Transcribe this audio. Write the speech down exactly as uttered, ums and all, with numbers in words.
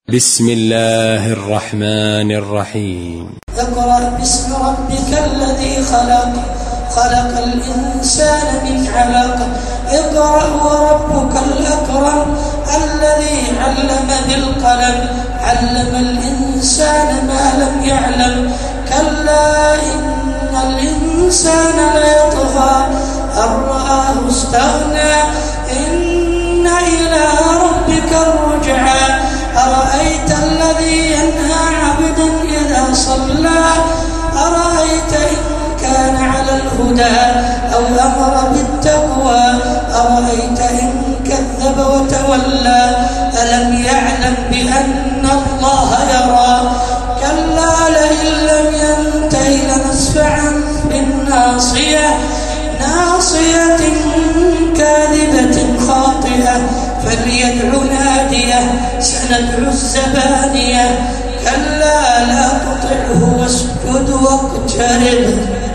بسم الله الرحمن الرحيم. اقرأ باسم ربك الذي خلق خلق الإنسان من علق اقرأ وربك الأكرم الذي علم بالقلم علم الإنسان ما لم يعلم كلا إن الإنسان ليطغى أن رآه استغنى إن إلى ربك الرجعى أرأيت الذي ينهى عبدا إذا صلى أرأيت إن كان على الهدى أو أمر بالتقوى أرأيت إن كذب وتولى ألم يعلم بأن الله يرى كلا لئن لم ينته لنسفعا بالناصية ناصية كاذبة خاطئة فليدع ناديه سندع الزبانية كلا لا تطعه واسجد واقترب